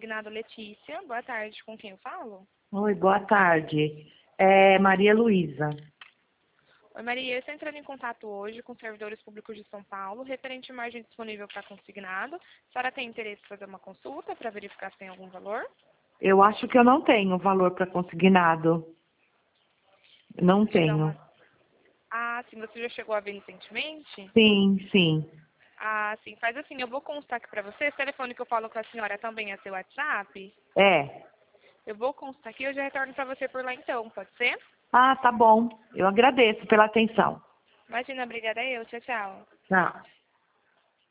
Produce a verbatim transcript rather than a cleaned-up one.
consignado Letícia. Boa tarde, com quem eu falo? Oi, boa tarde. É Maria Luísa. Oi, Maria, eu estou entrando em contato hoje com os servidores públicos de São Paulo, referente à margem disponível para consignado. A senhora tem interesse em fazer uma consulta para verificar se tem algum valor? Eu acho que eu não tenho valor para consignado. Não Deixa eu dar tenho. uma... Ah, sim, você já chegou a ver recentemente? Sim, sim. Ah, sim, faz assim, eu vou constar aqui para você. Esse telefone que eu falo com a senhora também é seu WhatsApp? É. Eu vou constar aqui e eu já retorno para você por lá então, pode ser? Ah, tá bom. Eu agradeço pela atenção. Imagina, obrigada eu. Tchau, tchau. Tchau.